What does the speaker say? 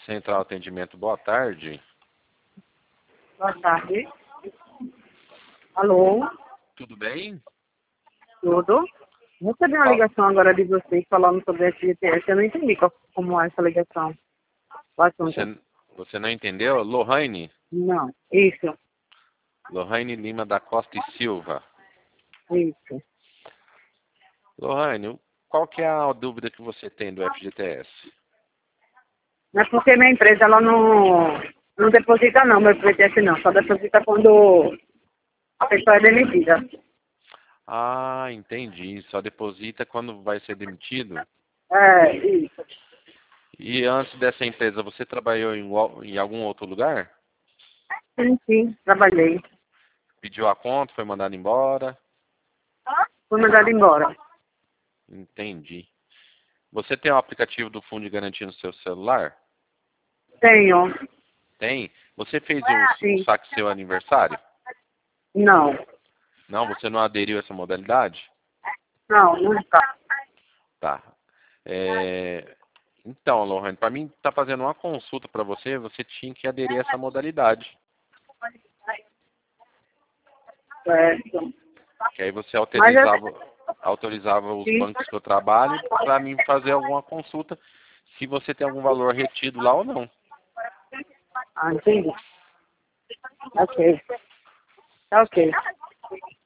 Central Atendimento, boa tarde. Boa tarde. Alô? Tudo bem? Tudo? Recebi uma ligação agora de vocês falando sobre a FGTS. Eu não entendi como é essa ligação. O assunto. Você não entendeu? Lohane? Não. Isso. Lohane Lima da Costa e Silva. Isso. Lohane, qual que é a dúvida que você tem do FGTS? Não é porque minha empresa ela não deposita não, meu FGTS não. Só deposita quando a pessoa é demitida. Ah, entendi. Só deposita quando vai ser demitido? É, isso. E antes dessa empresa, você trabalhou em algum outro lugar? Sim, trabalhei. Pediu a conta, foi mandado embora? Fui mandada embora. Entendi. Você tem o aplicativo do Fundo de Garantia no seu celular? Tenho. Tem? Você fez o Sim. saque seu aniversário? Não. Não, você não aderiu a essa modalidade? Não, nunca. Tá. Então, Lohane, para mim estar fazendo uma consulta para você, você tinha que aderir a essa modalidade. Certo. Que aí você Mas autorizava os sim. bancos que eu trabalho para mim fazer alguma consulta, se você tem algum valor retido lá ou não. Ah, entendi. Ok. Tá ok.